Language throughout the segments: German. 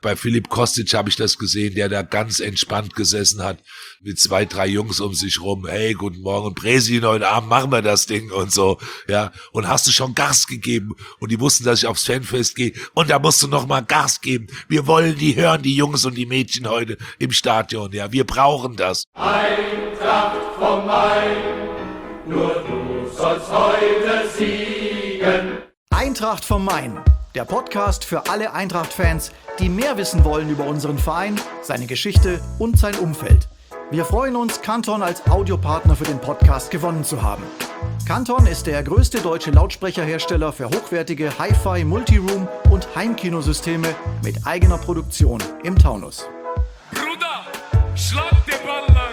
Bei Philipp Kostic habe ich das gesehen, der da ganz entspannt gesessen hat, mit 2, 3 Jungs um sich rum. Hey, guten Morgen, Präsi, heute Abend machen wir das Ding und so, ja. Und hast du schon Gas gegeben? Und die wussten, dass ich aufs Fanfest gehe. Und da musst du noch mal Gas geben. Wir wollen die hören, die Jungs und die Mädchen heute im Stadion, ja. Wir brauchen das. Eintracht vom Main, nur du sollst heute siegen. Eintracht vom Main. Der Podcast für alle Eintracht-Fans, die mehr wissen wollen über unseren Verein, seine Geschichte und sein Umfeld. Wir freuen uns, Canton als Audiopartner für den Podcast gewonnen zu haben. Canton ist der größte deutsche Lautsprecherhersteller für hochwertige Hi-Fi, Multiroom und Heimkinosysteme mit eigener Produktion im Taunus. Bruder, schlag den Ball lang!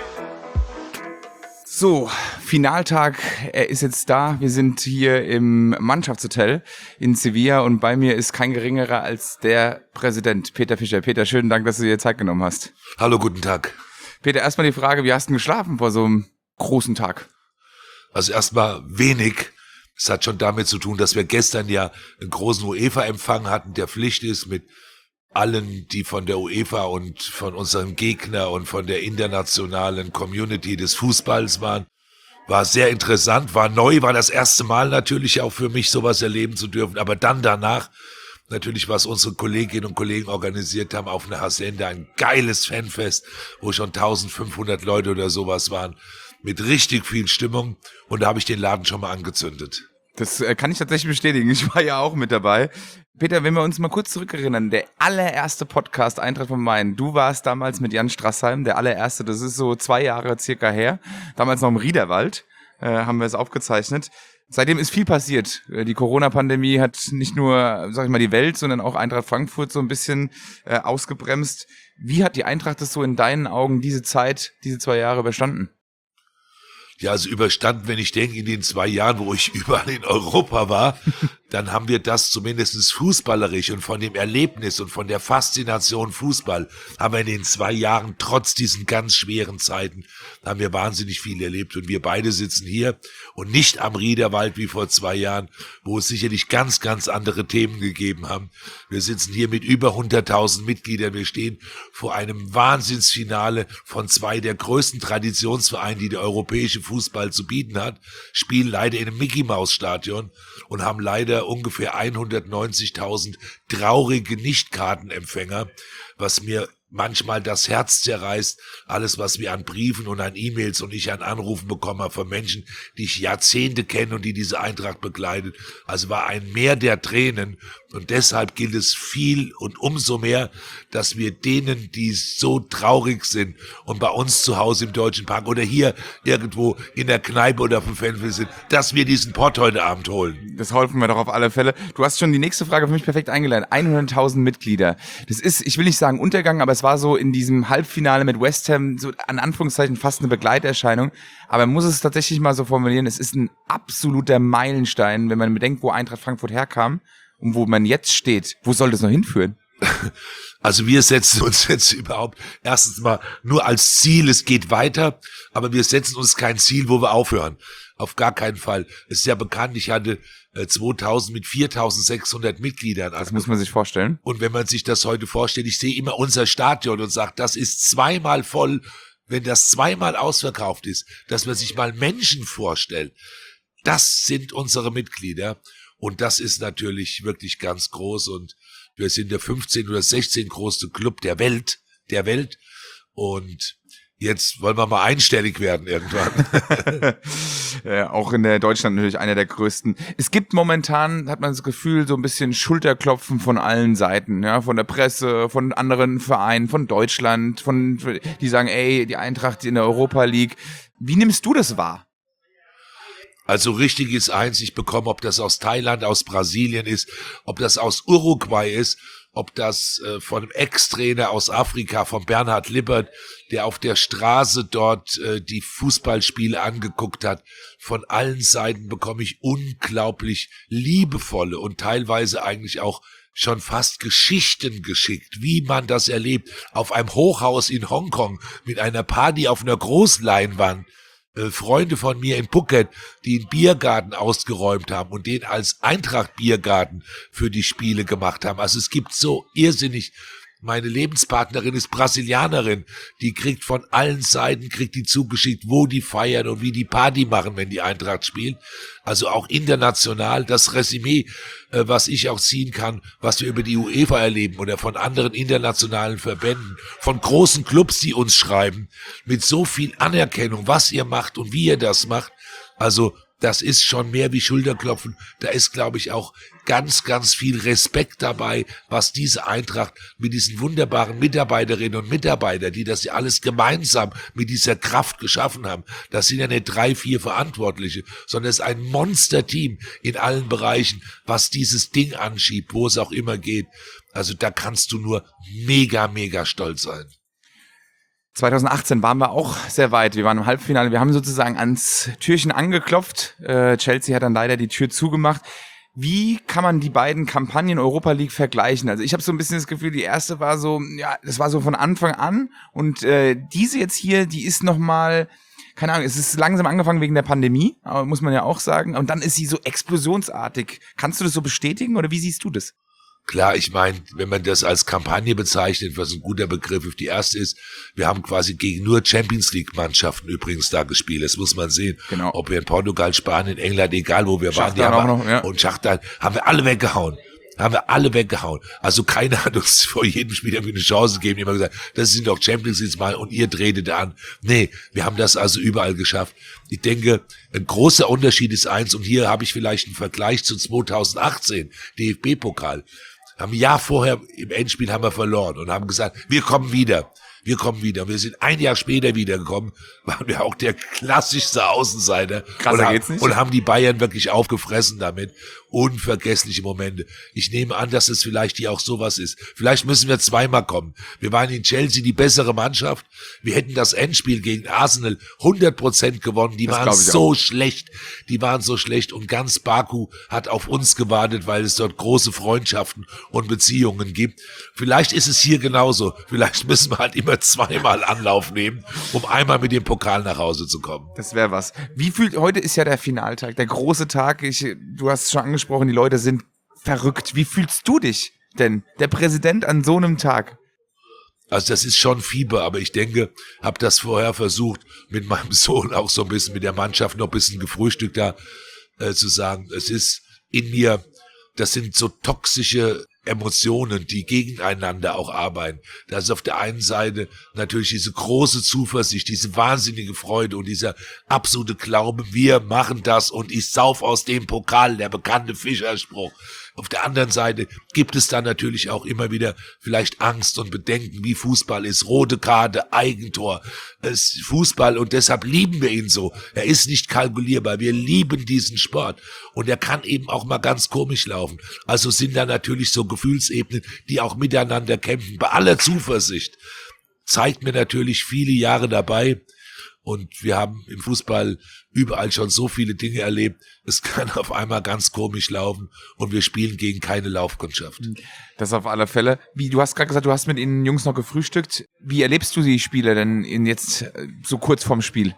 So, Finaltag, er ist jetzt da. Wir sind hier im Mannschaftshotel in Sevilla und bei mir ist kein geringerer als der Präsident, Peter Fischer. Peter, schönen Dank, dass du dir Zeit genommen hast. Hallo, guten Tag. Peter, erstmal die Frage, wie hast du denn geschlafen vor so einem großen Tag? Also erstmal wenig. Es hat schon damit zu tun, dass wir gestern ja einen großen UEFA-Empfang hatten, der Pflicht ist mit allen, die von der UEFA und von unserem Gegner und von der internationalen Community des Fußballs waren. War sehr interessant, war neu, war das erste Mal natürlich auch für mich, sowas erleben zu dürfen. Aber dann danach, natürlich, was unsere Kolleginnen und Kollegen organisiert haben, auf einer Hacienda, ein geiles Fanfest, wo schon 1500 Leute oder sowas waren, mit richtig viel Stimmung. Und da habe ich den Laden schon mal angezündet. Das kann ich tatsächlich bestätigen. Ich war ja auch mit dabei. Peter, wenn wir uns mal kurz zurückerinnern, der allererste Podcast Eintracht vom Main, du warst damals mit Jan Strassheim, der allererste, das ist so 2 Jahre circa her, damals noch im Riederwald, haben wir es aufgezeichnet. Seitdem ist viel passiert. Die Corona-Pandemie hat nicht nur, sag ich mal, die Welt, sondern auch Eintracht Frankfurt so ein bisschen ausgebremst. Wie hat die Eintracht das so in deinen Augen diese Zeit, diese 2 Jahre überstanden? Ja, also überstanden, wenn ich denke, in den 2 Jahren, wo ich überall in Europa war, dann haben wir das zumindest fußballerisch und von dem Erlebnis und von der Faszination Fußball haben wir in den 2 Jahren, trotz diesen ganz schweren Zeiten, haben wir wahnsinnig viel erlebt. Und wir beide sitzen hier und nicht am Riederwald wie vor 2 Jahren, wo es sicherlich ganz, ganz andere Themen gegeben haben. Wir sitzen hier mit über 100.000 Mitgliedern. Wir stehen vor einem Wahnsinnsfinale von 2 der größten Traditionsvereine, die der europäische Fußball zu bieten hat, spielen leider in einem Mickey-Maus-Stadion und haben leider ungefähr 190.000 traurige Nichtkartenempfänger, was mir manchmal das Herz zerreißt, alles, was wir an Briefen und an E-Mails und ich an Anrufen bekommen habe von Menschen, die ich Jahrzehnte kenne und die diese Eintracht begleitet. Also war ein Meer der Tränen und deshalb gilt es viel und umso mehr, dass wir denen, die so traurig sind und bei uns zu Hause im Deutschen Park oder hier irgendwo in der Kneipe oder auf dem Fanfest sind, dass wir diesen Pott heute Abend holen. Das hoffen wir doch auf alle Fälle. Du hast schon die nächste Frage für mich perfekt eingeleitet. 100.000 Mitglieder. Das ist, ich will nicht sagen Untergang, aber es war so in diesem Halbfinale mit West Ham, so an Anführungszeichen fast eine Begleiterscheinung. Aber man muss es tatsächlich mal so formulieren, es ist ein absoluter Meilenstein, wenn man bedenkt, wo Eintracht Frankfurt herkam und wo man jetzt steht. Wo soll das noch hinführen? Also wir setzen uns jetzt überhaupt erstens mal nur als Ziel, es geht weiter, aber wir setzen uns kein Ziel, wo wir aufhören. Auf gar keinen Fall. Es ist ja bekannt, ich hatte 2000 mit 4.600 Mitgliedern. Das muss man sich vorstellen. Und wenn man sich das heute vorstellt, ich sehe immer unser Stadion und sage, das ist 2-mal voll, wenn das 2-mal ausverkauft ist, dass man sich mal Menschen vorstellt. Das sind unsere Mitglieder und das ist natürlich wirklich ganz groß und wir sind der 15 oder 16 größte Club der Welt und jetzt wollen wir mal einstellig werden irgendwann. Ja, auch in der Deutschland natürlich einer der größten. Es gibt momentan, hat man das Gefühl, so ein bisschen Schulterklopfen von allen Seiten, ja, von der Presse, von anderen Vereinen, von Deutschland, die sagen, ey, die Eintracht in der Europa League. Wie nimmst du das wahr? Also richtig ist eins, ich bekomme, ob das aus Thailand, aus Brasilien ist, ob das aus Uruguay ist, ob das von einem Ex-Trainer aus Afrika, von Bernhard Lippert, der auf der Straße dort die Fußballspiele angeguckt hat. Von allen Seiten bekomme ich unglaublich liebevolle und teilweise eigentlich auch schon fast Geschichten geschickt, wie man das erlebt, auf einem Hochhaus in Hongkong mit einer Party auf einer Großleinwand. Freunde von mir in Phuket, die einen Biergarten ausgeräumt haben und den als Eintracht-Biergarten für die Spiele gemacht haben. Also es gibt so irrsinnig Meine Lebenspartnerin ist Brasilianerin. Die kriegt von allen Seiten, die zugeschickt, wo die feiern und wie die Party machen, wenn die Eintracht spielt. Also auch international das Resümee, was ich auch ziehen kann, was wir über die UEFA erleben oder von anderen internationalen Verbänden, von großen Clubs, die uns schreiben, mit so viel Anerkennung, was ihr macht und wie ihr das macht. Also das ist schon mehr wie Schulterklopfen. Da ist, glaube ich, auch ganz, ganz viel Respekt dabei, was diese Eintracht mit diesen wunderbaren Mitarbeiterinnen und Mitarbeitern, die das ja alles gemeinsam mit dieser Kraft geschaffen haben. Das sind ja nicht 3, 4 Verantwortliche, sondern es ist ein Monsterteam in allen Bereichen, was dieses Ding anschiebt, wo es auch immer geht. Also da kannst du nur mega, mega stolz sein. 2018 waren wir auch sehr weit. Wir waren im Halbfinale. Wir haben sozusagen ans Türchen angeklopft. Chelsea hat dann leider die Tür zugemacht. Wie kann man die beiden Kampagnen Europa League vergleichen? Also ich habe so ein bisschen das Gefühl, die erste war so, ja, das war so von Anfang an. Und diese jetzt hier, die ist nochmal, keine Ahnung, es ist langsam angefangen wegen der Pandemie, aber muss man ja auch sagen. Und dann ist sie so explosionsartig. Kannst du das so bestätigen oder wie siehst du das? Klar, ich meine, wenn man das als Kampagne bezeichnet, was ein guter Begriff ist, die erste ist, wir haben quasi gegen nur Champions-League-Mannschaften übrigens da gespielt. Das muss man sehen. Genau. Ob wir in Portugal, Spanien, England, egal wo wir waren, die Schachtar haben auch noch, ja. Und Schachtar haben wir alle weggehauen. Also keiner hat uns vor jedem Spiel irgendwie eine Chance gegeben. Die haben gesagt, das sind doch Champions League mal und ihr tretet an. Nee, wir haben das also überall geschafft. Ich denke, ein großer Unterschied ist eins, und hier habe ich vielleicht einen Vergleich zu 2018, DFB-Pokal. Ein Jahr vorher im Endspiel haben wir verloren und haben gesagt, wir kommen wieder. Und wir sind ein Jahr später wiedergekommen, waren wir auch der klassischste Außenseiter. Krasser geht's nicht. Und haben die Bayern wirklich aufgefressen damit. Unvergessliche Momente. Ich nehme an, dass es vielleicht hier auch sowas ist. Vielleicht müssen wir zweimal kommen. Wir waren in Chelsea die bessere Mannschaft. Wir hätten das Endspiel gegen Arsenal 100% gewonnen. Die waren so schlecht. Und ganz Baku hat auf uns gewartet, weil es dort große Freundschaften und Beziehungen gibt. Vielleicht ist es hier genauso. Vielleicht müssen wir halt immer zweimal Anlauf nehmen, um einmal mit dem Pokal nach Hause zu kommen. Das wäre was. Heute ist ja der Finaltag, der große Tag. Du hast es schon angesprochen, die Leute sind verrückt. Wie fühlst du dich denn, der Präsident an so einem Tag? Also das ist schon Fieber, aber ich denke, habe das vorher versucht, mit meinem Sohn auch so ein bisschen, mit der Mannschaft noch ein bisschen gefrühstückt da zu sagen, es ist in mir, das sind so toxische Emotionen, die gegeneinander auch arbeiten. Das ist auf der einen Seite natürlich diese große Zuversicht, diese wahnsinnige Freude und dieser absolute Glaube, wir machen das und ich sauf aus dem Pokal, der bekannte Fischerspruch. Auf der anderen Seite gibt es dann natürlich auch immer wieder vielleicht Angst und Bedenken, wie Fußball ist. Rote Karte, Eigentor, es ist Fußball, und deshalb lieben wir ihn so. Er ist nicht kalkulierbar. Wir lieben diesen Sport. Und er kann eben auch mal ganz komisch laufen. Also sind da natürlich so Gefühlsebenen, die auch miteinander kämpfen. Bei aller Zuversicht zeigt mir natürlich viele Jahre dabei. Und wir haben im Fußball überall schon so viele Dinge erlebt. Es kann auf einmal ganz komisch laufen und wir spielen gegen keine Laufkundschaft. Das auf alle Fälle. Du hast gerade gesagt, du hast mit den Jungs noch gefrühstückt. Wie erlebst du die Spiele denn jetzt so kurz vorm Spiel?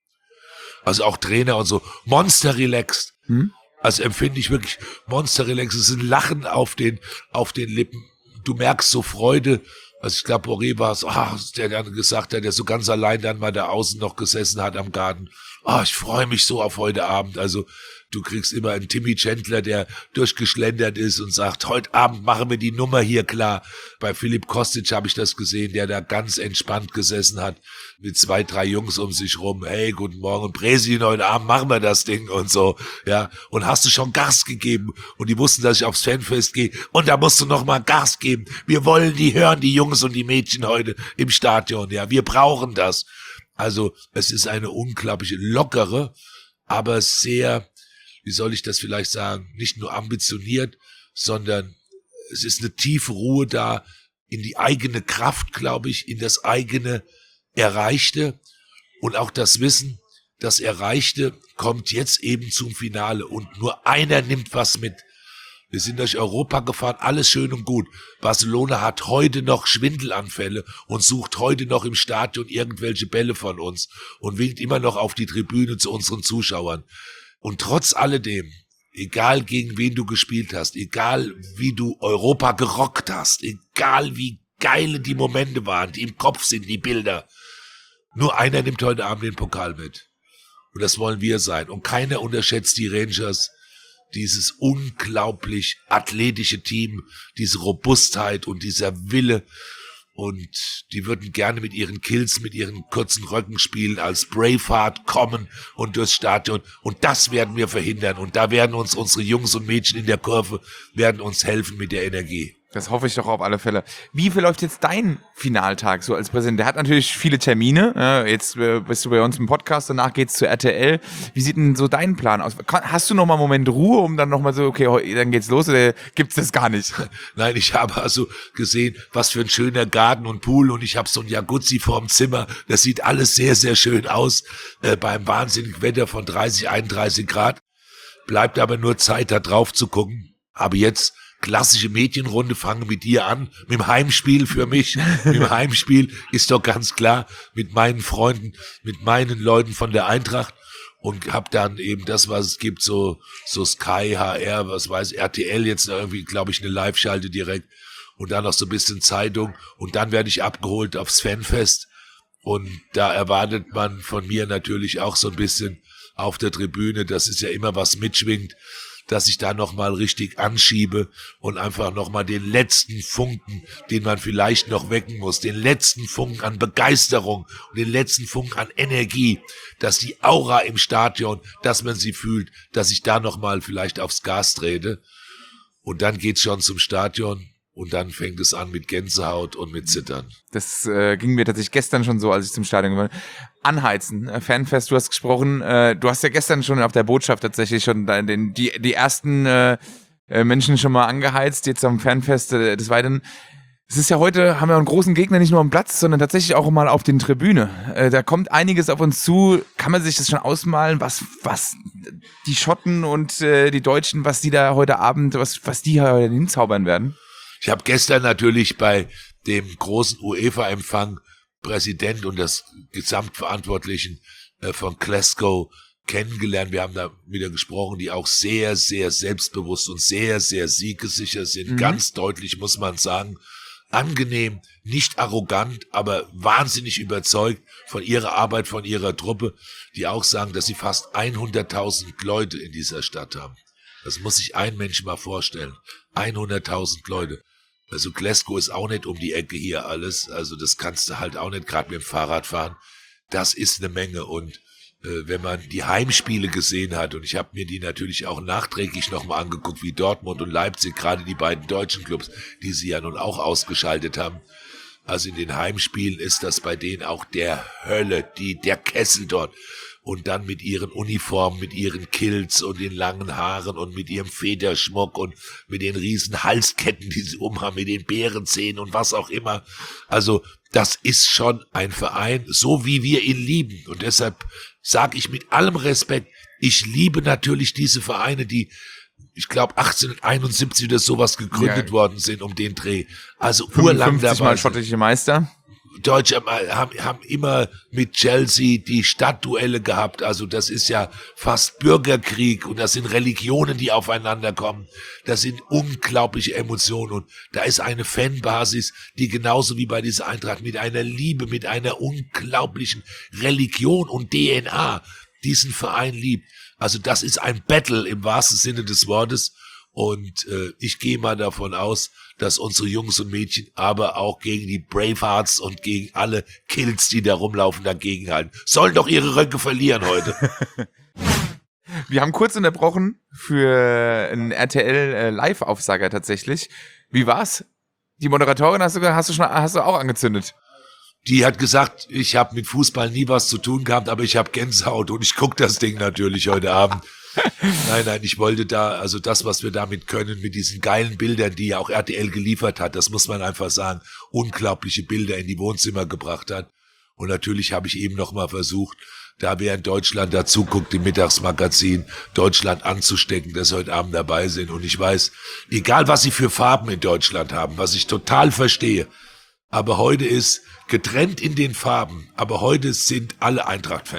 Also auch Trainer und so. Monster relaxed. Also empfinde ich wirklich Monster relaxed. Es ist ein Lachen auf den Lippen. Du merkst so Freude. Also ich glaube, Boré war es, der dann gesagt hat, der so ganz allein dann mal da außen noch gesessen hat am Garten. Ich freue mich so auf heute Abend. Also du kriegst immer einen Timmy Chandler, der durchgeschlendert ist und sagt, heute Abend machen wir die Nummer hier klar. Bei Filip Kostic habe ich das gesehen, der da ganz entspannt gesessen hat mit 2, 3 Jungs um sich rum. Hey, guten Morgen, Präsident, heute Abend machen wir das Ding und so. Ja, und hast du schon Gas gegeben? Und die wussten, dass ich aufs Fanfest gehe. Und da musst du noch mal Gas geben. Wir wollen die hören, die Jungs und die Mädchen heute im Stadion. Ja, wir brauchen das. Also es ist eine unglaubliche, lockere, aber sehr, wie soll ich das vielleicht sagen, nicht nur ambitioniert, sondern es ist eine tiefe Ruhe da in die eigene Kraft, glaube ich, in das eigene Erreichte und auch das Wissen, das Erreichte kommt jetzt eben zum Finale und nur einer nimmt was mit. Wir sind durch Europa gefahren, alles schön und gut. Barcelona hat heute noch Schwindelanfälle und sucht heute noch im Stadion irgendwelche Bälle von uns und winkt immer noch auf die Tribüne zu unseren Zuschauern. Und trotz alledem, egal gegen wen du gespielt hast, egal wie du Europa gerockt hast, egal wie geil die Momente waren, die im Kopf sind, die Bilder. Nur einer nimmt heute Abend den Pokal mit. Und das wollen wir sein. Und keiner unterschätzt die Rangers, dieses unglaublich athletische Team, diese Robustheit und dieser Wille. Und die würden gerne mit ihren Kills, mit ihren kurzen Röcken spielen, als Braveheart kommen und durchs Stadion. Und das werden wir verhindern. Und da werden uns unsere Jungs und Mädchen in der Kurve, werden uns helfen mit der Energie. Das hoffe ich doch auf alle Fälle. Wie verläuft jetzt dein Finaltag so als Präsident? Der hat natürlich viele Termine. Jetzt bist du bei uns im Podcast, danach geht's zu RTL. Wie sieht denn so dein Plan aus? Hast du noch mal einen Moment Ruhe, um dann noch mal so, okay, dann geht's los, oder gibt's das gar nicht? Nein, ich habe also gesehen, was für ein schöner Garten und Pool, und ich habe so ein Jacuzzi vorm Zimmer. Das sieht alles sehr, sehr schön aus, beim wahnsinnigen Wetter von 30, 31 Grad. Bleibt aber nur Zeit, da drauf zu gucken. Aber jetzt klassische Mädchenrunde, fange mit dir an, mit dem Heimspiel für mich. Mit dem Heimspiel ist doch ganz klar, mit meinen Freunden, mit meinen Leuten von der Eintracht, und hab dann eben das, was es gibt, so Sky, HR, was weiß, RTL jetzt irgendwie, glaube ich, eine Live-Schalte direkt, und dann noch so ein bisschen Zeitung, und dann werde ich abgeholt aufs Fanfest, und da erwartet man von mir natürlich auch so ein bisschen auf der Tribüne, das ist ja immer was mitschwingt, dass ich da nochmal richtig anschiebe und einfach nochmal den letzten Funken, den man vielleicht noch wecken muss, den letzten Funken an Begeisterung und den letzten Funken an Energie, dass die Aura im Stadion, dass man sie fühlt, dass ich da nochmal vielleicht aufs Gas trete, und dann geht's schon zum Stadion. Und dann fängt es an mit Gänsehaut und mit Zittern. Das ging mir tatsächlich gestern schon so, als ich zum Stadion war. Anheizen, Fanfest, du hast gesprochen. Du hast ja gestern schon auf der Botschaft tatsächlich schon die ersten Menschen schon mal angeheizt, jetzt am Fanfest des Weiteren. Es ist ja heute, haben wir einen großen Gegner nicht nur am Platz, sondern tatsächlich auch mal auf den Tribüne. Da kommt einiges auf uns zu. Kann man sich das schon ausmalen, was die Schotten und die Deutschen, was die da heute Abend, was die heute hinzaubern werden? Ich habe gestern natürlich bei dem großen UEFA-Empfang Präsident und das Gesamtverantwortlichen von Glasgow kennengelernt. Wir haben da wieder gesprochen, die auch sehr, sehr selbstbewusst und sehr, sehr siegessicher sind. Ganz deutlich, muss man sagen. Angenehm, nicht arrogant, aber wahnsinnig überzeugt von ihrer Arbeit, von ihrer Truppe, die auch sagen, dass sie fast 100.000 Leute in dieser Stadt haben. Das muss sich ein Mensch mal vorstellen. 100.000 Leute. Also Glasgow ist auch nicht um die Ecke hier alles. Also das kannst du halt auch nicht gerade mit dem Fahrrad fahren. Das ist eine Menge. Und wenn man die Heimspiele gesehen hat, und ich habe mir die natürlich auch nachträglich nochmal angeguckt, wie Dortmund und Leipzig, gerade die beiden deutschen Clubs, die sie ja nun auch ausgeschaltet haben. Also in den Heimspielen ist das bei denen auch der Hölle, der Kessel dort. Und dann mit ihren Uniformen, mit ihren Kilts und den langen Haaren und mit ihrem Federschmuck und mit den riesen Halsketten, die sie umhaben, mit den Bärenzähnen und was auch immer. Also das ist schon ein Verein, so wie wir ihn lieben. Und deshalb sage ich mit allem Respekt, ich liebe natürlich diese Vereine, die, ich glaube, 1871 oder sowas gegründet worden sind, um den Dreh. Also urlang dabei. 50 Mal schottische Meister. Deutsche haben immer mit Chelsea die Stadtduelle gehabt. Also das ist ja fast Bürgerkrieg, und das sind Religionen, die aufeinander kommen. Das sind unglaubliche Emotionen, und da ist eine Fanbasis, die genauso wie bei dieser Eintracht mit einer Liebe, mit einer unglaublichen Religion und DNA diesen Verein liebt. Also das ist ein Battle im wahrsten Sinne des Wortes. Und ich gehe mal davon aus, dass unsere Jungs und Mädchen aber auch gegen die Bravehearts und gegen alle Kills, die da rumlaufen, dagegenhalten. Sollen doch ihre Röcke verlieren heute. Wir haben kurz unterbrochen für einen RTL Live-Aufsager tatsächlich. Wie war's? Die Moderatorin hast du auch angezündet. Die hat gesagt, ich habe mit Fußball nie was zu tun gehabt, aber ich habe Gänsehaut, und ich gucke das Ding natürlich heute Abend. Nein, ich wollte da, also das, was wir damit können, mit diesen geilen Bildern, die ja auch RTL geliefert hat, das muss man einfach sagen, unglaubliche Bilder in die Wohnzimmer gebracht hat. Und natürlich habe ich eben nochmal versucht, da wer in Deutschland dazu guckt, im Mittagsmagazin, Deutschland anzustecken, dass sie heute Abend dabei sind. Und ich weiß, egal was sie für Farben in Deutschland haben, was ich total verstehe, aber heute ist getrennt in den Farben, aber heute sind alle Eintracht-Fans.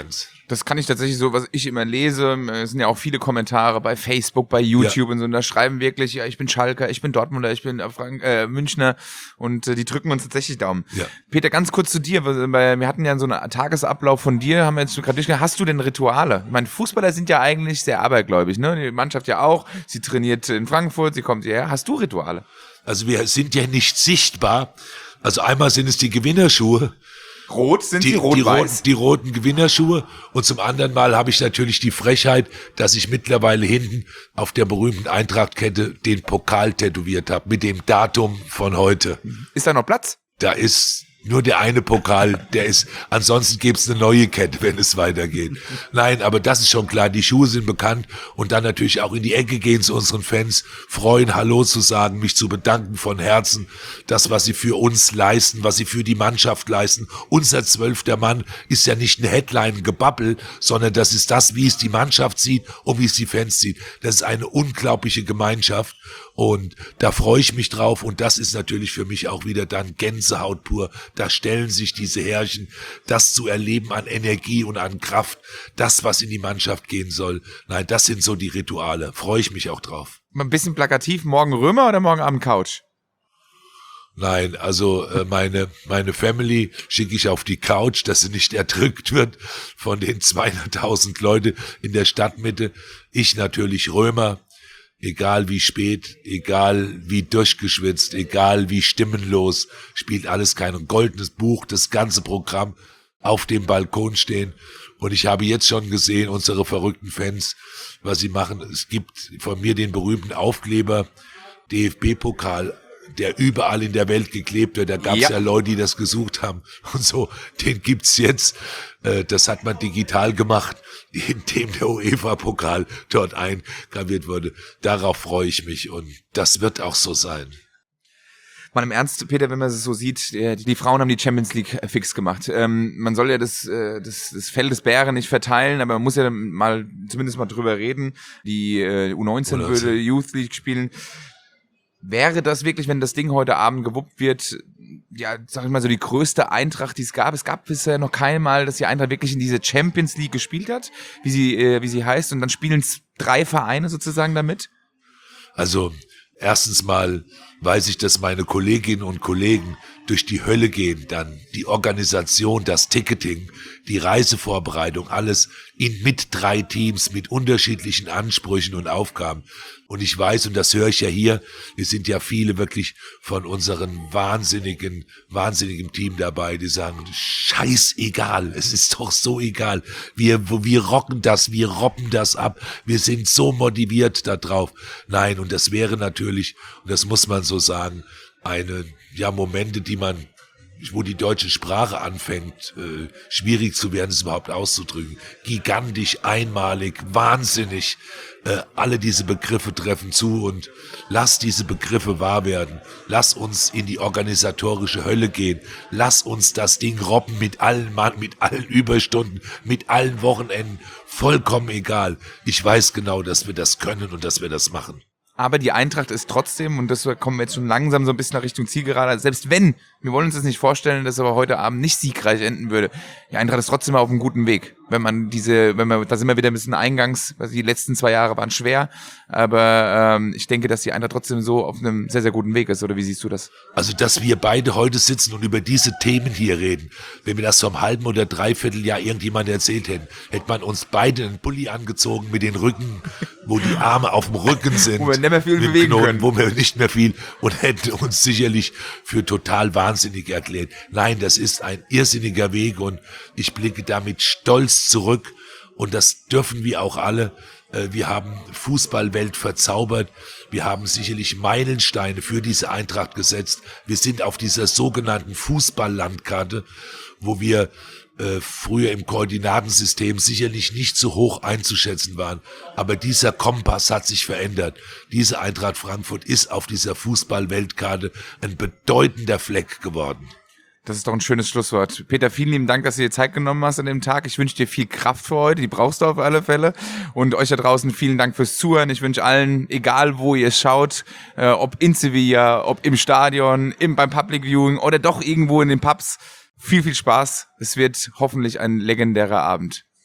Das kann ich tatsächlich so, was ich immer lese, es sind ja auch viele Kommentare bei Facebook, bei YouTube und so, und da schreiben wirklich, ja, ich bin Schalker, ich bin Dortmunder, ich bin Münchner und die drücken uns tatsächlich Daumen. Ja. Peter, ganz kurz zu dir, wir hatten ja so einen Tagesablauf von dir, haben wir jetzt gerade durchgegangen, hast du denn Rituale? Ich meine, Fußballer sind ja eigentlich sehr abergläubig, ne? Die Mannschaft ja auch, sie trainiert in Frankfurt, sie kommt hierher. Hast du Rituale? Also wir sind ja nicht sichtbar, also einmal sind es die Gewinnerschuhe, Rot sind die rot-weiß. Die roten Gewinnerschuhe. Und zum anderen Mal habe ich natürlich die Frechheit, dass ich mittlerweile hinten auf der berühmten Eintrachtkette den Pokal tätowiert habe mit dem Datum von heute. Ist da noch Platz? Da ist nur der eine Pokal, ansonsten gibt's eine neue Kette, wenn es weitergeht. Nein, aber das ist schon klar, die Schuhe sind bekannt und dann natürlich auch in die Ecke gehen zu unseren Fans, freuen, Hallo zu sagen, mich zu bedanken von Herzen, das, was sie für uns leisten, was sie für die Mannschaft leisten. Unser 12. Mann ist ja nicht eine Headline-Gebabbel, sondern das ist das, wie es die Mannschaft sieht und wie es die Fans sieht. Das ist eine unglaubliche Gemeinschaft. Und da freue ich mich drauf und das ist natürlich für mich auch wieder dann Gänsehaut pur. Da stellen sich diese Herrchen, das zu erleben an Energie und an Kraft, das, was in die Mannschaft gehen soll. Nein, das sind so die Rituale. Freue ich mich auch drauf. Mal ein bisschen plakativ, morgen Römer oder morgen Abend Couch? Nein, also meine Family schicke ich auf die Couch, dass sie nicht erdrückt wird von den 200.000 Leute in der Stadtmitte. Ich natürlich Römer. Egal wie spät, egal wie durchgeschwitzt, egal wie stimmenlos, spielt alles kein goldenes Buch, das ganze Programm auf dem Balkon stehen. Und ich habe jetzt schon gesehen, unsere verrückten Fans, was sie machen. Es gibt von mir den berühmten Aufkleber, DFB-Pokal, der überall in der Welt geklebt wird. Da gab es ja Leute, die das gesucht haben und so. Den gibt's jetzt. Das hat man digital gemacht, indem der UEFA-Pokal dort eingraviert wurde. Darauf freue ich mich und das wird auch so sein. Mal im Ernst, Peter, wenn man es so sieht, die Frauen haben die Champions League fix gemacht. Man soll ja das Fell des Bären nicht verteilen, aber man muss ja zumindest mal drüber reden. Die U19 würde Youth League spielen. Wäre das wirklich, wenn das Ding heute Abend gewuppt wird, ja, sag ich mal so, die größte Eintracht, die es gab? Es gab bisher noch kein Mal, dass die Eintracht wirklich in diese Champions League gespielt hat, wie sie heißt, und dann spielen es 3 Vereine sozusagen damit? Also, erstens mal weiß ich, dass meine Kolleginnen und Kollegen durch die Hölle gehen, dann die Organisation, das Ticketing, die Reisevorbereitung, alles mit 3 Teams, mit unterschiedlichen Ansprüchen und Aufgaben. Und ich weiß, und das höre ich ja hier, wir sind ja viele wirklich von unseren wahnsinnigen Team dabei, die sagen, scheißegal, es ist doch so egal. Wir rocken das, wir robben das ab, wir sind so motiviert da drauf. Nein, und das wäre natürlich, und das muss man so sagen, Momente, wo die deutsche Sprache anfängt, schwierig zu werden, es überhaupt auszudrücken. Gigantisch, einmalig, wahnsinnig. Alle diese Begriffe treffen zu und lass diese Begriffe wahr werden. Lass uns in die organisatorische Hölle gehen. Lass uns das Ding robben mit allen Überstunden, mit allen Wochenenden. Vollkommen egal. Ich weiß genau, dass wir das können und dass wir das machen. Aber die Eintracht ist trotzdem, und das kommen wir jetzt schon langsam so ein bisschen nach Richtung Zielgerade, selbst wenn, wir wollen uns das nicht vorstellen, dass aber heute Abend nicht siegreich enden würde, die Eintracht ist trotzdem auf einem guten Weg. Da sind wir wieder ein bisschen eingangs, also die letzten 2 Jahre waren schwer, aber ich denke, dass die Eintracht trotzdem so auf einem sehr, sehr guten Weg ist, oder wie siehst du das? Also, dass wir beide heute sitzen und über diese Themen hier reden, wenn wir das vor einem halben oder dreiviertel Jahr irgendjemand erzählt hätten, hätte man uns beide einen Pulli angezogen mit den Rücken, wo die Arme auf dem Rücken sind. Wo wir nicht mehr viel bewegen können. Wo wir nicht mehr viel und hätten uns sicherlich für total wahnsinnig erklärt. Nein, das ist ein irrsinniger Weg und ich blicke da mit Stolz zurück und das dürfen wir auch alle. Wir haben Fußballwelt verzaubert. Wir haben sicherlich Meilensteine für diese Eintracht gesetzt. Wir sind auf dieser sogenannten Fußballlandkarte, wo wir früher im Koordinatensystem sicherlich nicht so hoch einzuschätzen waren. Aber dieser Kompass hat sich verändert. Diese Eintracht Frankfurt ist auf dieser Fußball-Weltkarte ein bedeutender Fleck geworden. Das ist doch ein schönes Schlusswort. Peter, vielen lieben Dank, dass du dir Zeit genommen hast an dem Tag. Ich wünsche dir viel Kraft für heute, die brauchst du auf alle Fälle. Und euch da draußen vielen Dank fürs Zuhören. Ich wünsche allen, egal wo ihr schaut, ob in Sevilla, ob im Stadion, beim Public Viewing oder doch irgendwo in den Pubs, viel, viel Spaß. Es wird hoffentlich ein legendärer Abend.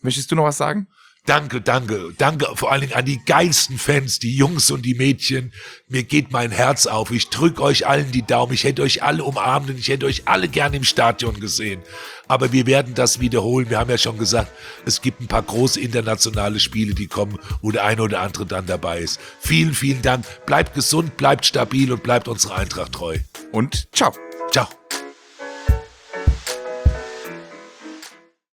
Möchtest du noch was sagen? Danke vor allen Dingen an die geilsten Fans, die Jungs und die Mädchen. Mir geht mein Herz auf. Ich drück euch allen die Daumen. Ich hätte euch alle umarmt und ich hätte euch alle gerne im Stadion gesehen. Aber wir werden das wiederholen. Wir haben ja schon gesagt, es gibt ein paar große internationale Spiele, die kommen, wo der eine oder andere dann dabei ist. Vielen, vielen Dank. Bleibt gesund, bleibt stabil und bleibt unserer Eintracht treu. Und ciao.